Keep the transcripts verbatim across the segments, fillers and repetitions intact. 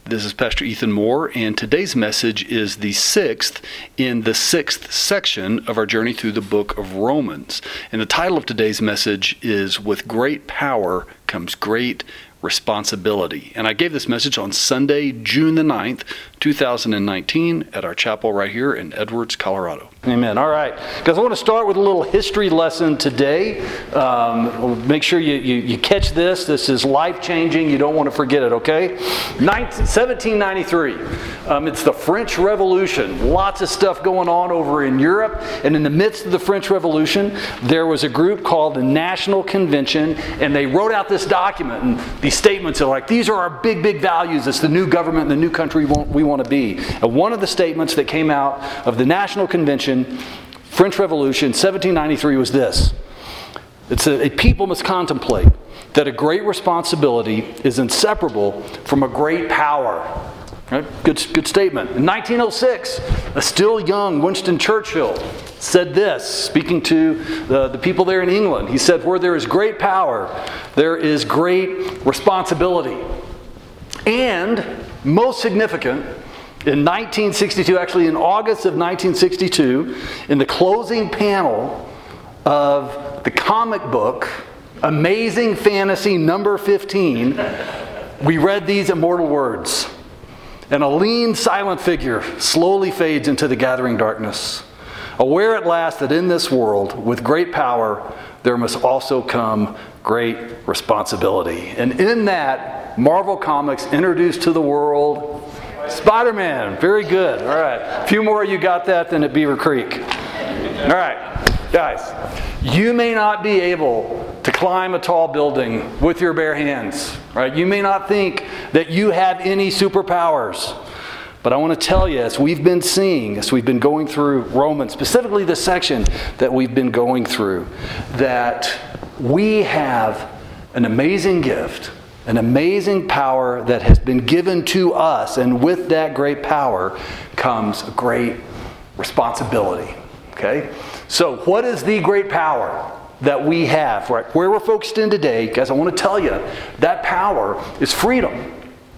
This is Pastor Ethan Moore, and today's message is the sixth in the sixth section of our journey through the book of Romans. And the title of today's message is "With Great Power Comes Great Responsibility." And I gave this message on Sunday, June the ninth, two thousand nineteen, at our chapel right here in Edwards, Colorado. Amen. All right. Guys, I want to start with a little history lesson today. Um, make sure you, you, you catch this. This is life-changing. You don't want to forget it, okay? seventeen ninety-three. Um, it's the French Revolution. Lots of stuff going on over in Europe. And in the midst of the French Revolution, there was a group called the National Convention, and they wrote out this document. And these statements are like, these are our big, big values. It's the new government and the new country we want, we want to be. And one of the statements that came out of the National Convention, French Revolution, seventeen ninety-three, was this. It said, a people must contemplate that a great responsibility is inseparable from a great power. Right? Good, good statement. In nineteen oh six, a still young Winston Churchill said this, speaking to the, the people there in England. He said, where there is great power, there is great responsibility. And, most significant, in nineteen sixty-two, actually in August of nineteen sixty-two, in the closing panel of the comic book, Amazing Fantasy number fifteen, we read these immortal words. And a lean, silent figure slowly fades into the gathering darkness, aware at last that in this world, with great power, there must also come great responsibility. And in that, Marvel Comics introduced to the world Spider-Man. Very good. All right. A few more of you got that than at Beaver Creek. All right. Guys, you may not be able to climb a tall building with your bare hands. Right? You may not think that you have any superpowers. But I want to tell you, as we've been seeing, as we've been going through Romans, specifically the section that we've been going through, that we have an amazing gift, an amazing power that has been given to us, and with that great power comes a great responsibility. Okay? So what is the great power that we have? Right? Where we're focused in today, guys, I want to tell you, that power is freedom.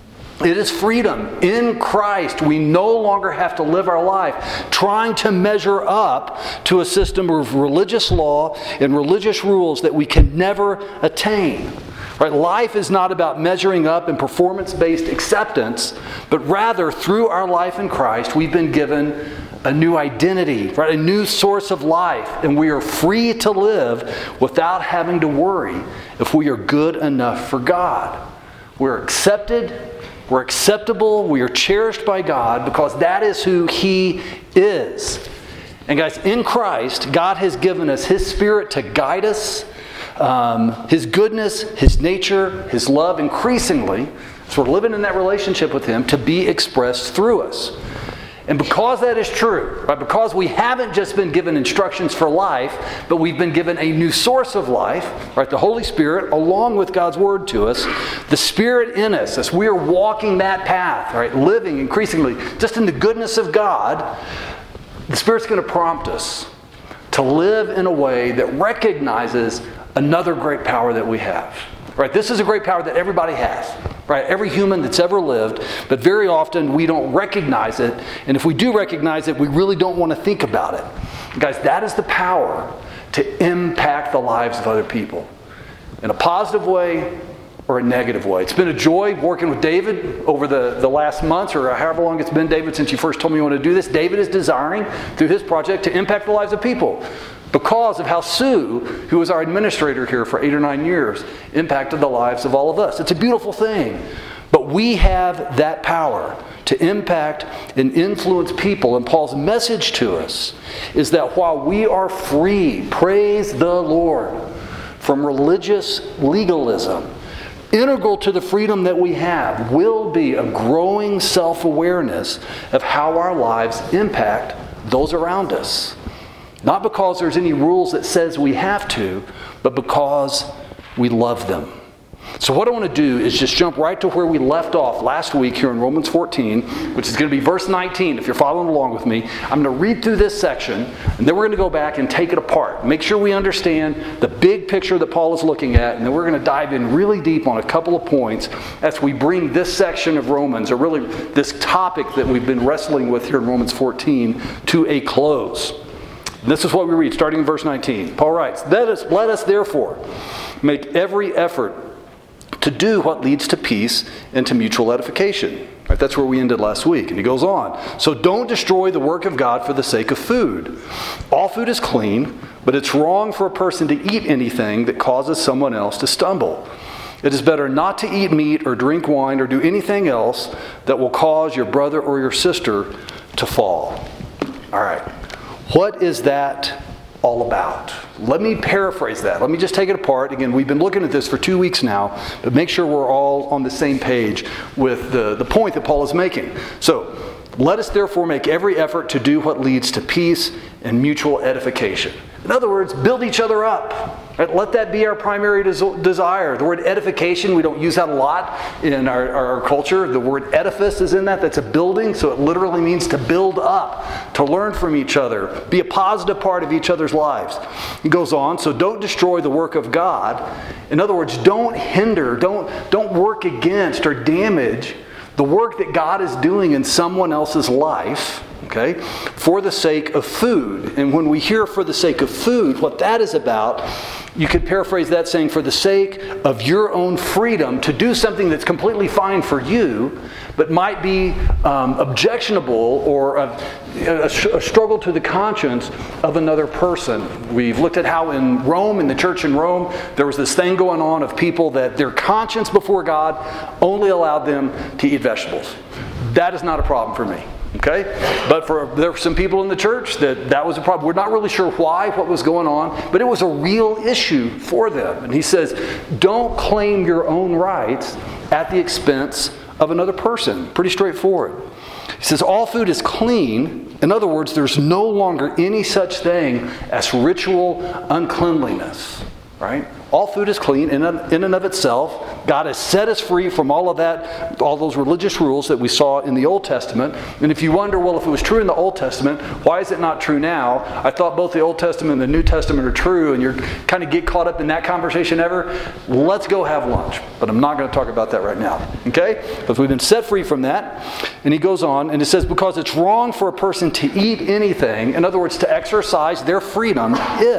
It is freedom. In Christ, we no longer have to live our life trying to measure up to a system of religious law and religious rules that we can never attain. Right? Life is not about measuring up in performance-based acceptance, but rather through our life in Christ, we've been given a new identity, right? A new source of life, and we are free to live without having to worry if we are good enough for God. We're accepted, we're acceptable, we are cherished by God because that is who He is. And guys, in Christ, God has given us His Spirit to guide us, um, His goodness, His nature, His love, increasingly, so we're living in that relationship with Him, to be expressed through us. And because that is true, right, because we haven't just been given instructions for life, but we've been given a new source of life, right, the Holy Spirit, along with God's Word to us, the Spirit in us, as we are walking that path, right, living increasingly just in the goodness of God, the Spirit's going to prompt us to live in a way that recognizes another great power that we have. Right, this is a great power that everybody has. Right, every human that's ever lived, but very often we don't recognize it, and if we do recognize it, we really don't want to think about it. Guys, that is the power to impact the lives of other people in a positive way or a negative way. It's been a joy working with David over the, the last months, or however long it's been, David, since you first told me you want to do this. David is desiring, through his project, to impact the lives of people, because of how Sue, who was our administrator here for eight or nine years, impacted the lives of all of us. It's a beautiful thing. But we have that power to impact and influence people. And Paul's message to us is that while we are free, praise the Lord, from religious legalism, integral to the freedom that we have will be a growing self-awareness of how our lives impact those around us. Not because there's any rules that says we have to, but because we love them. So what I want to do is just jump right to where we left off last week here in Romans fourteen, which is going to be verse nineteen, if you're following along with me. I'm going to read through this section, and then we're going to go back and take it apart. Make sure we understand the big picture that Paul is looking at, and then we're going to dive in really deep on a couple of points as we bring this section of Romans, or really this topic that we've been wrestling with here in Romans fourteen, to a close. And this is what we read, starting in verse nineteen. Paul writes, Let us, let us therefore make every effort to do what leads to peace and to mutual edification. Right, that's where we ended last week. And he goes on. So don't destroy the work of God for the sake of food. All food is clean, but it's wrong for a person to eat anything that causes someone else to stumble. It is better not to eat meat or drink wine or do anything else that will cause your brother or your sister to fall. All right. What is that all about? Let me paraphrase that. Let me just take it apart. Again, we've been looking at this for two weeks now, but make sure we're all on the same page with the, the point that Paul is making. So, let us therefore make every effort to do what leads to peace and mutual edification. In other words, build each other up. Right? Let that be our primary des- desire. The word edification, we don't use that a lot in our, our culture. The word edifice is in that. That's a building, so it literally means to build up, to learn from each other, be a positive part of each other's lives. He goes on, so don't destroy the work of God. In other words, don't hinder, don't, don't work against or damage the work that God is doing in someone else's life, okay, for the sake of food. And when we hear for the sake of food, what that is about, you could paraphrase that saying for the sake of your own freedom to do something that's completely fine for you, but might be um, objectionable or a, a, a struggle to the conscience of another person. We've looked at how in Rome, in the church in Rome, there was this thing going on of people that their conscience before God only allowed them to eat vegetables. That is not a problem for me. Okay? But for there were some people in the church that that was a problem. We're not really sure why, what was going on, but it was a real issue for them. And he says, don't claim your own rights at the expense of another person. Pretty straightforward. He says, all food is clean. In other words, there's no longer any such thing as ritual uncleanliness. Right? All food is clean in and of itself. God has set us free from all of that, all those religious rules that we saw in the Old Testament. And if you wonder, well, if it was true in the Old Testament, why is it not true now? I thought both the Old Testament and the New Testament are true, and you're kind of get caught up in that conversation ever. Let's go have lunch. But I'm not going to talk about that right now. Okay? Because we've been set free from that. And he goes on, and it says, because it's wrong for a person to eat anything, in other words, to exercise their freedom,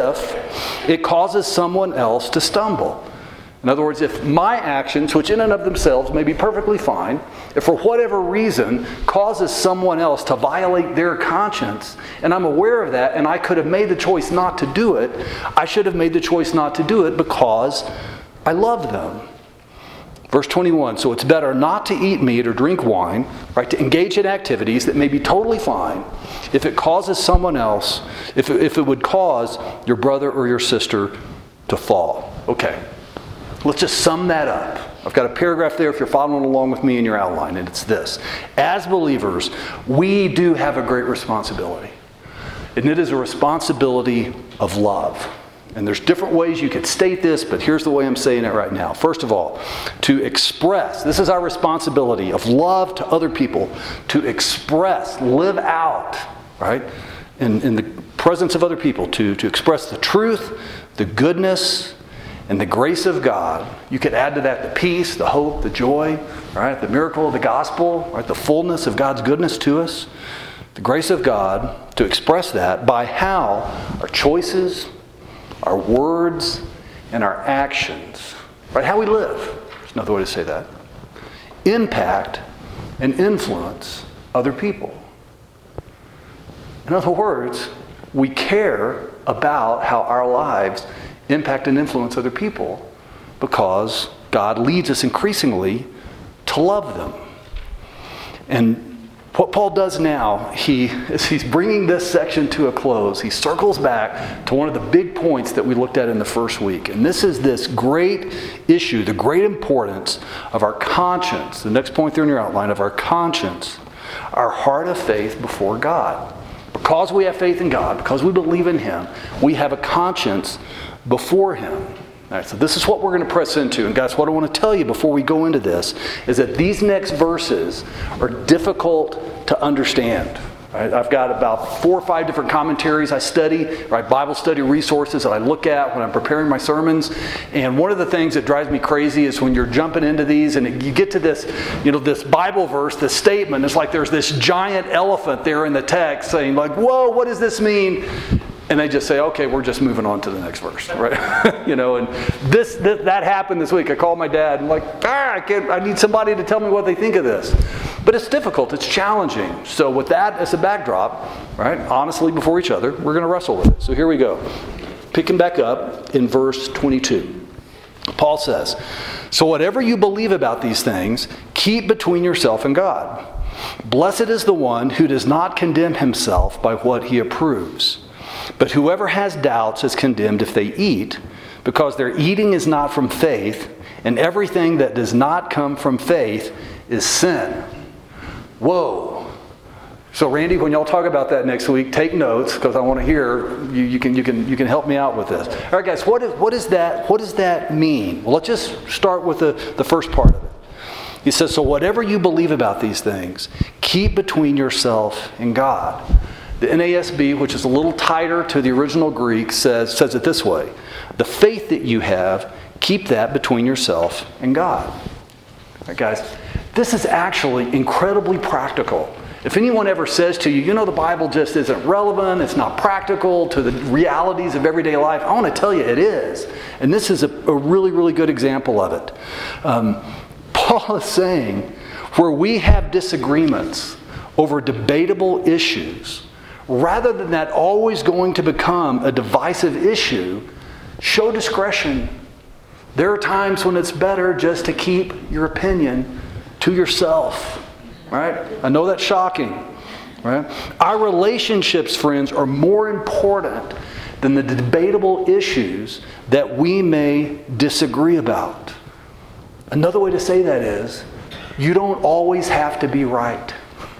if it causes someone else to stumble. In other words, if my actions, which in and of themselves may be perfectly fine, if for whatever reason causes someone else to violate their conscience, and I'm aware of that, and I could have made the choice not to do it, I should have made the choice not to do it because I love them. Verse twenty-one, so it's better not to eat meat or drink wine, right, to engage in activities that may be totally fine if it causes someone else, if it, if it would cause your brother or your sister to fall. Okay, let's just sum that up. I've got a paragraph there if you're following along with me in your outline, and it's this. As believers, we do have a great responsibility. And it is a responsibility of love. And there's different ways you could state this, but here's the way I'm saying it right now. First of all, to express, this is our responsibility of love to other people, to express, live out, right, in, in the presence of other people, to, to express the truth, the goodness, and the grace of God. You could add to that the peace, the hope, the joy, right, the miracle of the gospel, right, the fullness of God's goodness to us, the grace of God, to express that by how our choices, our words, and our actions, right, how we live, there's another way to say that, impact and influence other people. In other words, we care about how our lives impact and influence other people because God leads us increasingly to love them. And what Paul does now, he, as he's bringing this section to a close, he circles back to one of the big points that we looked at in the first week. And this is this great issue, the great importance of our conscience. The next point there in your outline, of our conscience, our heart of faith before God. Because we have faith in God, because we believe in Him, we have a conscience before Him. All right, so this is what we're going to press into. And guys, what I want to tell you before we go into this is that these next verses are difficult to understand. Right? I've got about four or five different commentaries I study, right? Bible study resources that I look at when I'm preparing my sermons. And one of the things that drives me crazy is when you're jumping into these and you get to this, you know, this Bible verse, this statement. It's like there's this giant elephant there in the text saying like, whoa, what does this mean? And they just say, okay, we're just moving on to the next verse, right? you know, and this, this that happened this week. I called my dad and I'm like, ah, I, can't, I need somebody to tell me what they think of this. But it's difficult. It's challenging. So with that as a backdrop, right, honestly before each other, we're going to wrestle with it. So here we go. Picking back up in verse twenty-two. Paul says, so whatever you believe about these things, keep between yourself and God. Blessed is the one who does not condemn himself by what he approves. But whoever has doubts is condemned if they eat, because their eating is not from faith, and everything that does not come from faith is sin. Whoa. So Randy, when y'all talk about that next week, take notes, because I want to hear, you, you, can, you, can, you can help me out with this. All right, guys, what, is, what, is that, what does that mean? Well, let's just start with the, the first part of it. He says, so whatever you believe about these things, keep between yourself and God. The N A S B, which is a little tighter to the original Greek, says, says it this way. The faith that you have, keep that between yourself and God. All right, guys, this is actually incredibly practical. If anyone ever says to you, you know, the Bible just isn't relevant, it's not practical to the realities of everyday life, I want to tell you it is. And this is a, a really, really good example of it. Um, Paul is saying, where we have disagreements over debatable issues, rather than that always going to become a divisive issue, show discretion. There are times when it's better just to keep your opinion to yourself. Right? I know that's shocking. Right? Our relationships, friends, are more important than the debatable issues that we may disagree about. Another way to say that is, you don't always have to be right.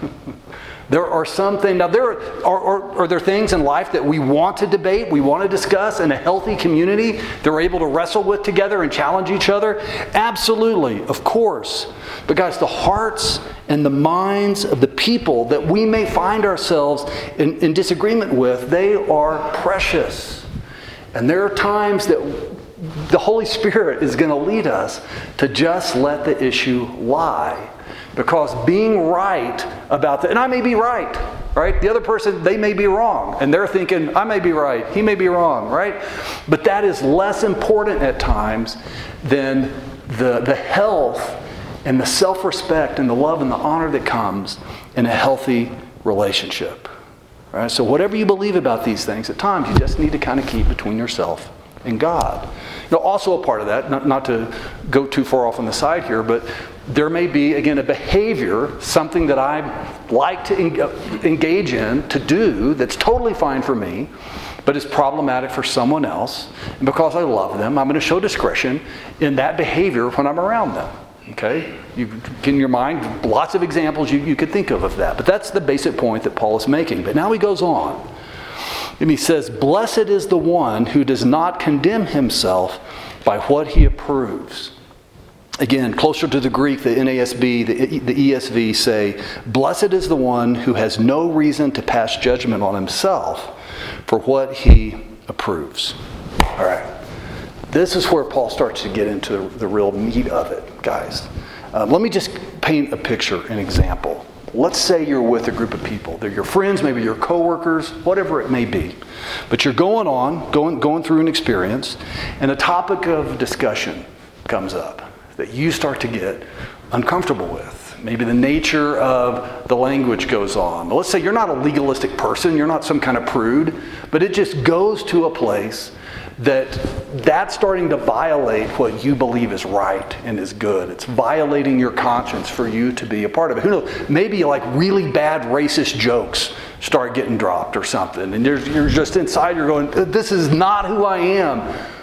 There are some things, now there are, are, are there things in life that we want to debate, we want to discuss in a healthy community that we're able to wrestle with together and challenge each other? Absolutely, of course. But guys, the hearts and the minds of the people that we may find ourselves in, in disagreement with, they are precious. And there are times that the Holy Spirit is going to lead us to just let the issue lie. Because being right about that, and I may be right, right? The other person, they may be wrong. And they're thinking, I may be right, he may be wrong, right? But that is less important at times than the, the health and the self-respect and the love and the honor that comes in a healthy relationship. Right? So whatever you believe about these things, at times you just need to kind of keep between yourself and God. Now, also a part of that, not, not to go too far off on the side here, but there may be, again, a behavior, something that I like to en- engage in, to do, that's totally fine for me, but is problematic for someone else. And because I love them, I'm going to show discretion in that behavior when I'm around them. Okay? You, in your mind, lots of examples you, you could think of of that. But that's the basic point that Paul is making. But now he goes on. And he says, blessed is the one who does not condemn himself by what he approves. Again, closer to the Greek, the N A S B, the, the E S V say, blessed is the one who has no reason to pass judgment on himself for what he approves. All right. This is where Paul starts to get into the real meat of it, guys. Uh, let me just paint a picture, an example. Let's say you're with a group of people. They're your friends, maybe your coworkers, whatever it may be. But you're going on, going, going through an experience, and a topic of discussion comes up that you start to get uncomfortable with. Maybe the nature of the language goes on. Let's say you're not a legalistic person, you're not some kind of prude, but it just goes to a place that that's starting to violate what you believe is right and is good. It's violating your conscience for you to be a part of it. Who knows? Maybe like really bad racist jokes start getting dropped or something. And you're, you're just inside, you're going, this is not who I am.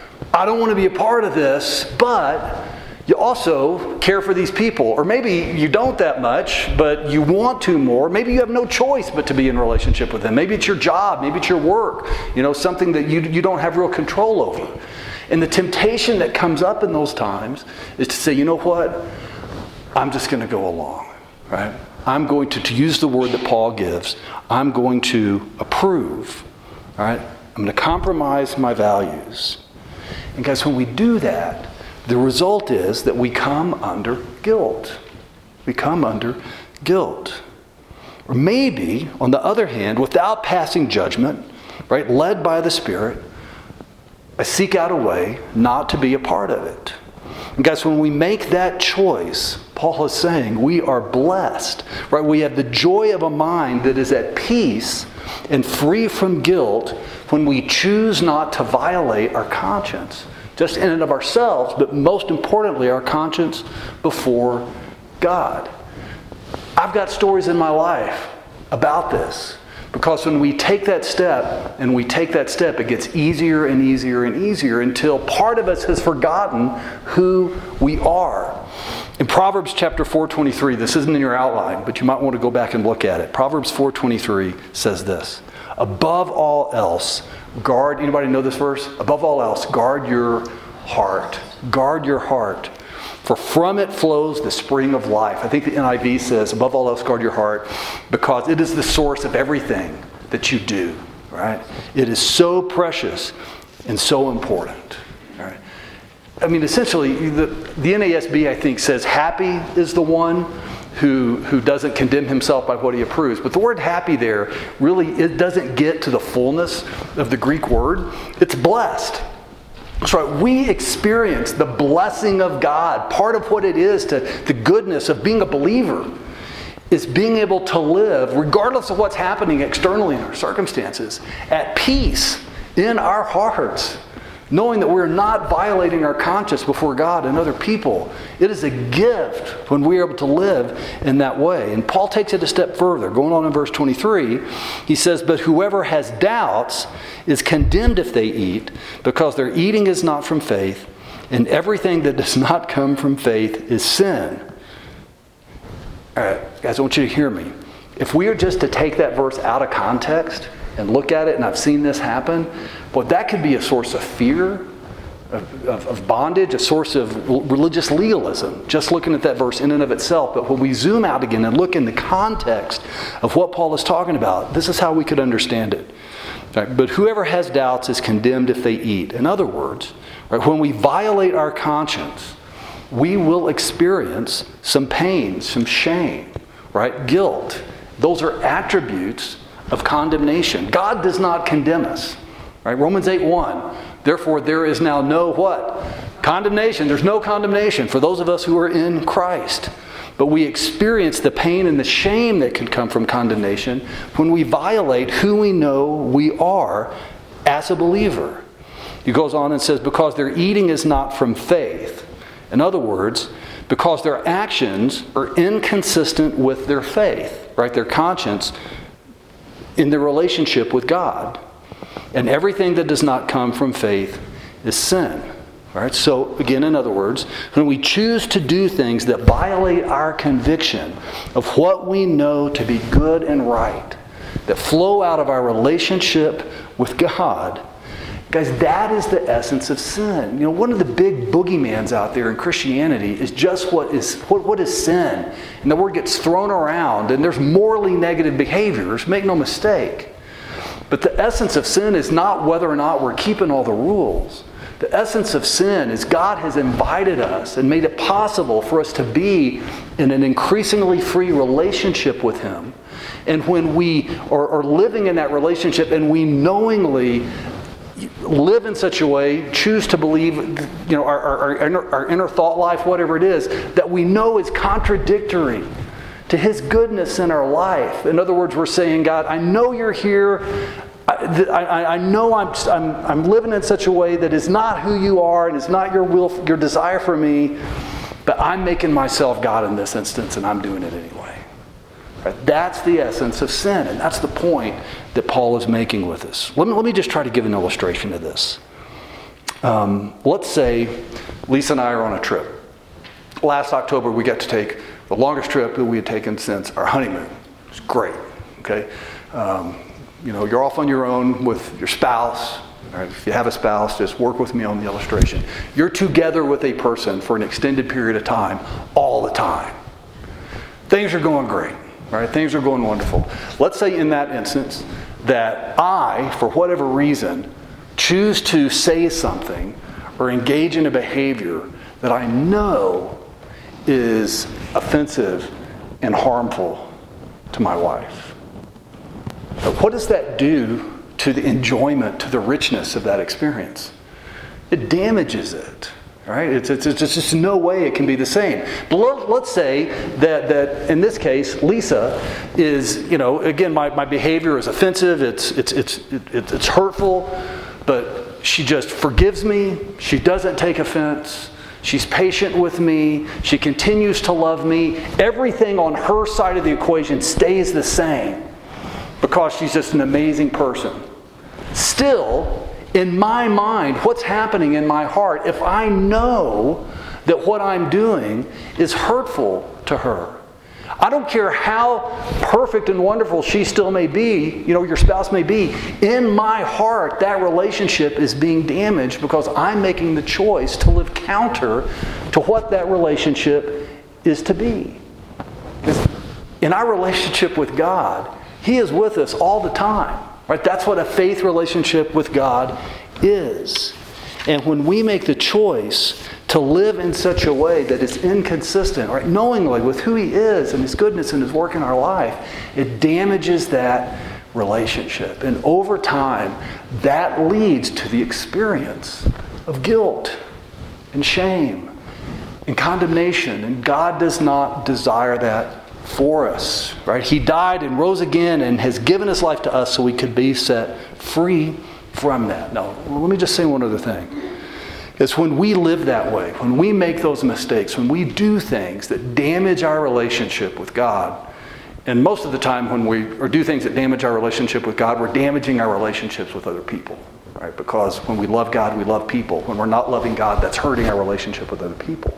I don't want to be a part of this, but you also care for these people. Or maybe you don't that much, but you want to more. Maybe you have no choice but to be in a relationship with them. Maybe it's your job. Maybe it's your work. You know, something that you, you don't have real control over. And the temptation that comes up in those times is to say, you know what? I'm just going to go along, right? I'm going to, to use the word that Paul gives, I'm going to approve, all right? I'm going to compromise my values. And guys, when we do that, the result is that we come under guilt. We come under guilt. Or maybe, on the other hand, without passing judgment, right, led by the Spirit, I seek out a way not to be a part of it. And guys, when we make that choice, Paul is saying we are blessed, right? We have the joy of a mind that is at peace and free from guilt when we choose not to violate our conscience, just in and of ourselves, but most importantly, our conscience before God. I've got stories in my life about this, because when we take that step, and we take that step, it gets easier and easier and easier until part of us has forgotten who we are. In Proverbs chapter four twenty-three, this isn't in your outline, but you might want to go back and look at it. Proverbs four twenty-three says this: above all else, guard, anybody know this verse? Above all else, guard your heart. Guard your heart. For from it flows the spring of life. I think the N I V says, above all else, guard your heart, because it is the source of everything that you do. Right? It is so precious and so important. Right? I mean, essentially, the, the N A S B, I think, says happy is the one who, who doesn't condemn himself by what he approves. But the word happy there really, it doesn't get to the fullness of the Greek word. It's blessed. That's right. We experience the blessing of God. Part of what it is to the goodness of being a believer is being able to live, regardless of what's happening externally in our circumstances, at peace in our hearts, knowing that we're not violating our conscience before God and other people. It is a gift when we are able to live in that way. And Paul takes it a step further. Going on in verse twenty-three, he says, but whoever has doubts is condemned if they eat, because their eating is not from faith, and everything that does not come from faith is sin. All right, guys, I want you to hear me. If we are just to take that verse out of context and look at it, and I've seen this happen, well, that could be a source of fear, of, of, of bondage, a source of religious legalism, just looking at that verse in and of itself. But when we zoom out again and look in the context of what Paul is talking about, this is how we could understand it. Right? But whoever has doubts is condemned if they eat. In other words, right, when we violate our conscience, we will experience some pain, some shame, right? Guilt. Those are attributes of condemnation. God does not condemn us. Right? Romans eight one. Therefore, there is now no what? Condemnation. There's no condemnation for those of us who are in Christ. But we experience the pain and the shame that can come from condemnation when we violate who we know we are as a believer. He goes on and says, because their eating is not from faith. In other words, because their actions are inconsistent with their faith, right? Their conscience in their relationship with God. And everything that does not come from faith is sin. All right? So, again, in other words, when we choose to do things that violate our conviction of what we know to be good and right, that flow out of our relationship with God, guys, that is the essence of sin. You know, one of the big boogeymans out there in Christianity is just what is what, what is sin? And the word gets thrown around, and there's morally negative behaviors, make no mistake. But the essence of sin is not whether or not we're keeping all the rules. The essence of sin is God has invited us and made it possible for us to be in an increasingly free relationship with Him. And when we are, are living in that relationship and we knowingly live in such a way, choose to believe, you know, our, our, our, inner, our inner thought life, whatever it is, that we know is contradictory to His goodness in our life. In other words, we're saying, God, I know you're here. I, I, I know I'm, I'm, I'm living in such a way that is not who you are and is not your will, your desire for me, but I'm making myself God in this instance, and I'm doing it anyway. Right? That's the essence of sin, and that's the point that Paul is making with us. Let me, let me just try to give an illustration of this. Um, let's say Lisa and I are on a trip. Last October, we got to take the longest trip that we had taken since our honeymoon. It was great. Okay, um, you know, you're off on your own with your spouse, All right, if you have a spouse, just work with me on the illustration. You're together with a person for an extended period of time, all the time. Things are going great, right? Things are going wonderful. Let's say in that instance that I, for whatever reason, choose to say something or engage in a behavior that I know is offensive and harmful to my wife. But what does that do to the enjoyment, to the richness of that experience? It damages it, right? It's, it's, it's just no way it can be the same. But let, let's say that, that in this case, Lisa is, you know, again, my, my behavior is offensive, it's, it's, it's, it's, it's hurtful, but she just forgives me, she doesn't take offense, she's patient with me, she continues to love me. Everything on her side of the equation stays the same because she's just an amazing person. Still, in my mind, what's happening in my heart if I know that what I'm doing is hurtful to her? I don't care how perfect and wonderful she still may be, you know, your spouse may be. In my heart, that relationship is being damaged because I'm making the choice to live counter to what that relationship is to be. Because in our relationship with God, He is with us all the time. Right? That's what a faith relationship with God is. And when we make the choice to live in such a way that is inconsistent, right, knowingly with who He is and His goodness and His work in our life, it damages that relationship. And over time, that leads to the experience of guilt and shame and condemnation. And God does not desire that for us. Right? He died and rose again and has given His life to us so we could be set free from that. Now, let me just say one other thing. It's when we live that way, when we make those mistakes, when we do things that damage our relationship with God, and most of the time when we or do things that damage our relationship with God, we're damaging our relationships with other people. Right? Because when we love God, we love people. When we're not loving God, that's hurting our relationship with other people.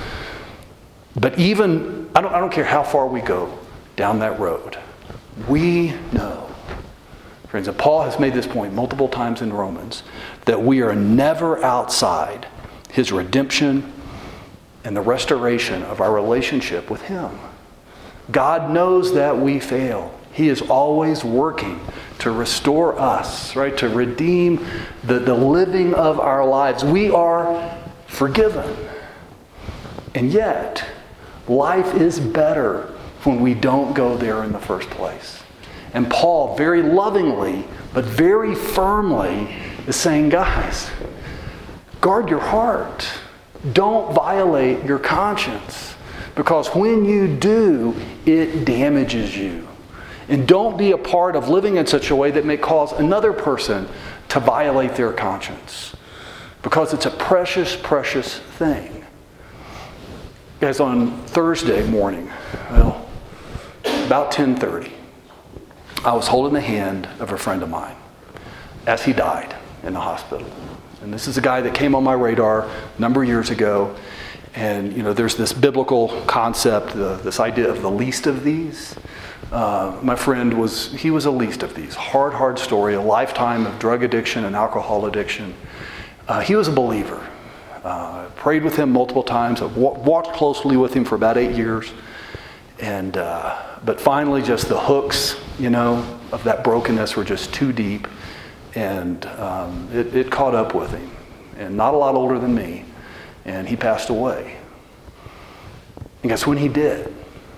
But even, I don't, I don't care how far we go down that road, we know, friends, and Paul has made this point multiple times in Romans, that we are never outside His redemption and the restoration of our relationship with Him. God knows that we fail. He is always working to restore us, right? To redeem the, the living of our lives. We are forgiven. And yet, life is better when we don't go there in the first place. And Paul, very lovingly, but very firmly, is saying, guys, guard your heart. Don't violate your conscience. Because when you do, it damages you. And don't be a part of living in such a way that may cause another person to violate their conscience. Because it's a precious, precious thing. Guys, on Thursday morning, well, about ten thirty, I was holding the hand of a friend of mine as he died in the hospital. And this is a guy that came on my radar a number of years ago. And, you know, there's this biblical concept, the, this idea of the least of these. Uh, my friend was, he was a least of these. Hard, hard story, a lifetime of drug addiction and alcohol addiction. Uh, he was a believer. Uh, prayed with him multiple times. I w- walked closely with him for about eight years. And, uh, but finally just the hooks, you know, of that brokenness were just too deep. And um, it, it caught up with him. And not a lot older than me. And he passed away. And guess when he did?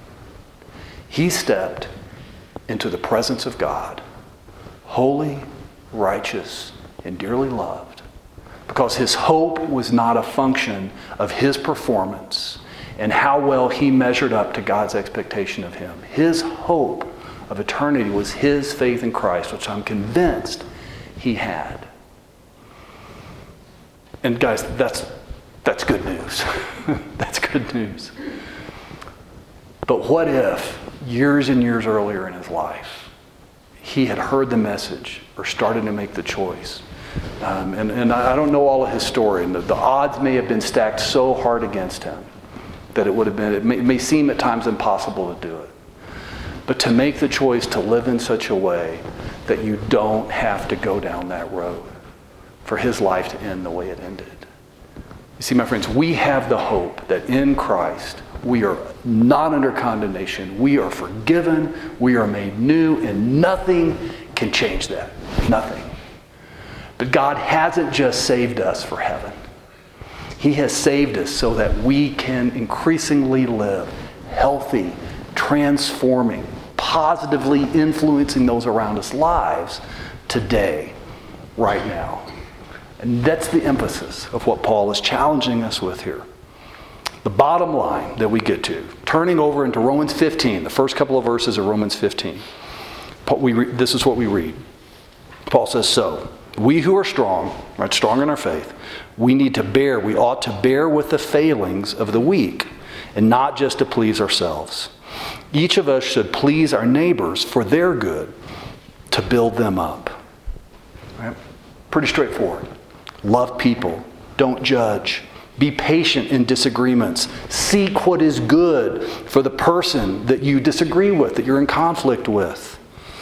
He stepped into the presence of God, holy, righteous, and dearly loved, because his hope was not a function of his performance and how well he measured up to God's expectation of him. His hope of eternity was his faith in Christ, which I'm convinced he had. And guys, that's that's good news. That's good news. But what if, years and years earlier in his life, he had heard the message or started to make the choice? Um, and, and I don't know all of his story. And the, the odds may have been stacked so hard against him that it would have been, it may, it may seem at times impossible to do it. But to make the choice to live in such a way that you don't have to go down that road. for his life to end the way it ended. You see, my friends, we have the hope that in Christ we are not under condemnation. We are forgiven. We are made new, and nothing can change that. Nothing. But God hasn't just saved us for heaven. He has saved us so that we can increasingly live healthy, transforming, positively influencing those around us lives today, right now. And that's the emphasis of what Paul is challenging us with here. The bottom line that we get to, turning over into Romans fifteen, the first couple of verses of Romans fifteen. We re- this is what we read. Paul says, so, we who are strong, right, strong in our faith, we need to bear, we ought to bear with the failings of the weak, and not just to please ourselves. Each of us should please our neighbors for their good, to build them up. Right? Pretty straightforward. Love people. Don't judge. Be patient in disagreements. Seek what is good for the person that you disagree with, that you're in conflict with.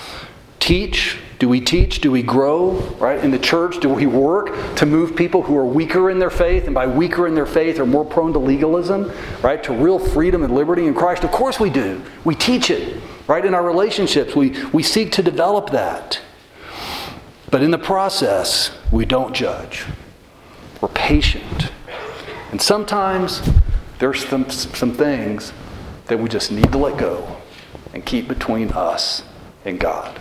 Teach. Do we teach? Do we grow? Right? In the church, do we work to move people who are weaker in their faith, and by weaker in their faith are more prone to legalism, right? To real freedom and liberty in Christ? Of course we do. We teach it, right? In our relationships, we, we seek to develop that. But in the process, we don't judge. We're patient. And sometimes there's some, some things that we just need to let go and keep between us and God.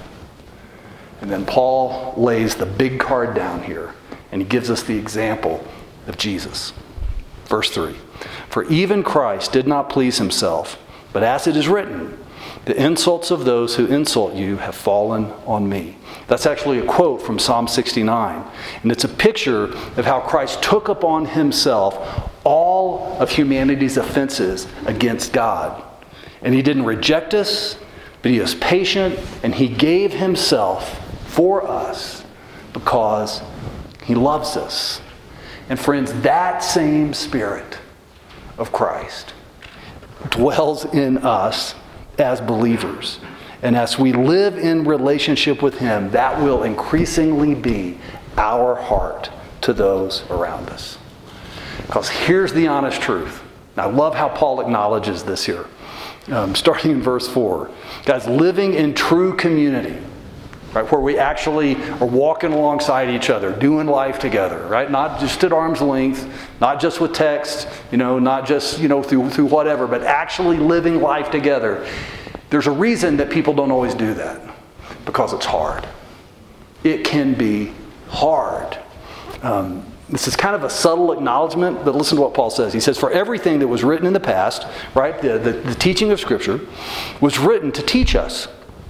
And then Paul lays the big card down here, and he gives us the example of Jesus. Verse three. For even Christ did not please himself, but as it is written, the insults of those who insult you have fallen on me. That's actually a quote from Psalm sixty-nine. And it's a picture of how Christ took upon himself all of humanity's offenses against God. And he didn't reject us, but he was patient, and he gave himself for us because he loves us. And friends, that same Spirit of Christ dwells in us as believers. And as we live in relationship with him, that will increasingly be our heart to those around us. Because here's the honest truth. And I love how Paul acknowledges this here. Um, starting in verse four. Guys, living in true community, right, where we actually are walking alongside each other, doing life together, right? Not just at arm's length, not just with text, you know, not just, you know, through through whatever, but actually living life together. There's a reason that people don't always do that. Because it's hard. It can be hard. Um, this is kind of a subtle acknowledgement, but listen to what Paul says. He says, for everything that was written in the past, right, the, the, the teaching of Scripture, was written to teach us,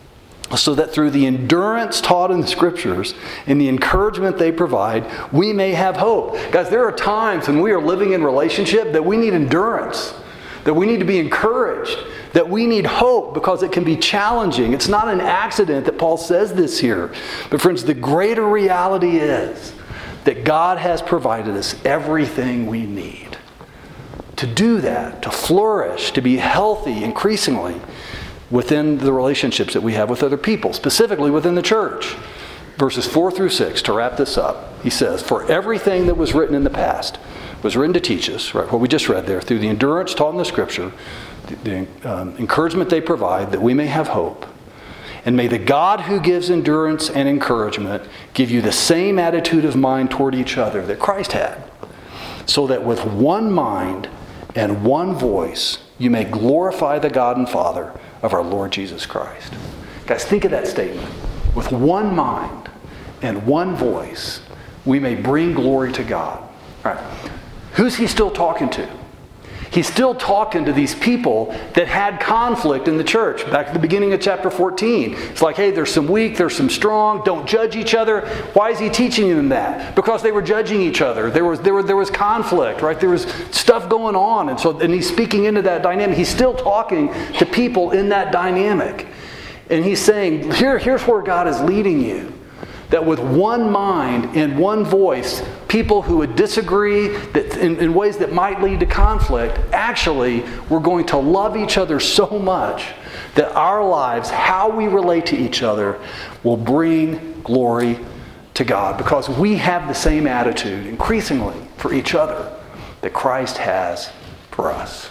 so that through the endurance taught in the Scriptures and the encouragement they provide, we may have hope. Guys, there are times when we are living in relationship that we need endurance, that we need to be encouraged, that we need hope because it can be challenging. It's not an accident that Paul says this here. But friends, the greater reality is that God has provided us everything we need to do that, to flourish, to be healthy increasingly within the relationships that we have with other people, specifically within the church. Verses four through six, to wrap this up, he says, for everything that was written in the past was written to teach us, right, what we just read there, through the endurance taught in the Scripture, the, the um, encouragement they provide, that we may have hope. And may the God who gives endurance and encouragement give you the same attitude of mind toward each other that Christ had, so that with one mind and one voice you may glorify the God and Father of our Lord Jesus Christ. Guys, think of that statement. With one mind and one voice, we may bring glory to God. All right. Who's he still talking to? He's still talking to these people that had conflict in the church. Back at the beginning of chapter fourteen. It's like, hey, there's some weak, there's some strong. Don't judge each other. Why is he teaching them that? Because they were judging each other. There was there was, there was conflict, right? There was stuff going on. And so and he's speaking into that dynamic. He's still talking to people in that dynamic. And he's saying, here, here's where God is leading you. That with one mind and one voice, people who would disagree that in, in ways that might lead to conflict, actually, we're going to love each other so much that our lives, how we relate to each other, will bring glory to to God because we have the same attitude increasingly for each other that Christ has for us.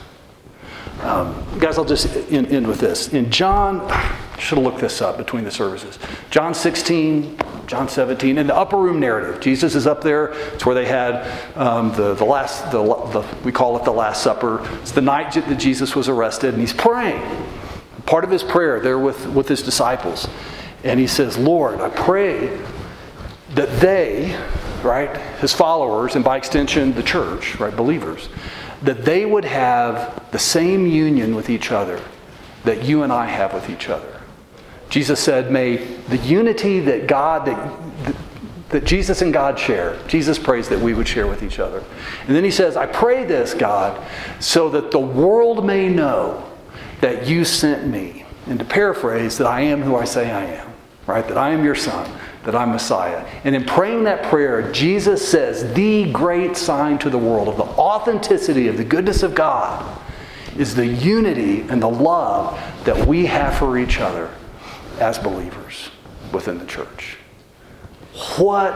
Um, guys, I'll just end, end with this. In John, I should have looked this up between the services. John sixteen, John seventeen, in the upper room narrative, Jesus is up there. It's where they had um, the the last, the, the we call it the Last Supper. It's the night that Jesus was arrested, and he's praying. Part of his prayer there with, with his disciples. And he says, Lord, I pray that they, right, his followers, and by extension the church, right, believers, that they would have the same union with each other that you and I have with each other. Jesus said, may the unity that God, that, that Jesus and God share, Jesus prays that we would share with each other. And then he says, I pray this, God, so that the world may know that you sent me. And to paraphrase, that I am who I say I am, right? That I am your son, that I'm Messiah. And in praying that prayer, Jesus says the great sign to the world of the authenticity of the goodness of God is the unity and the love that we have for each other as believers within the church. What,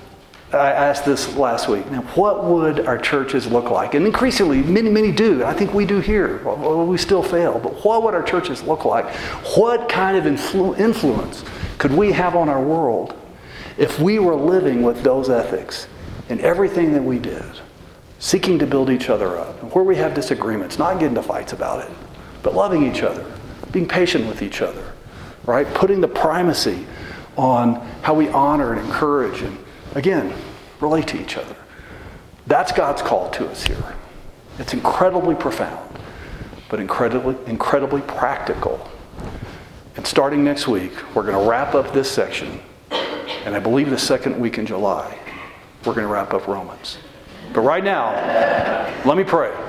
I asked this last week, now what would our churches look like? And increasingly, many, many do. I think we do here. Well, we still fail. But what would our churches look like? What kind of influ- influence could we have on our world if we were living with those ethics in everything that we did, seeking to build each other up, and where we have disagreements, not getting into fights about it, but loving each other, being patient with each other, right? Putting the primacy on how we honor and encourage and, again, relate to each other. That's God's call to us here. It's incredibly profound, but incredibly, incredibly practical. And starting next week, we're going to wrap up this section. And I believe the second week in July, we're going to wrap up Romans. But right now, let me pray.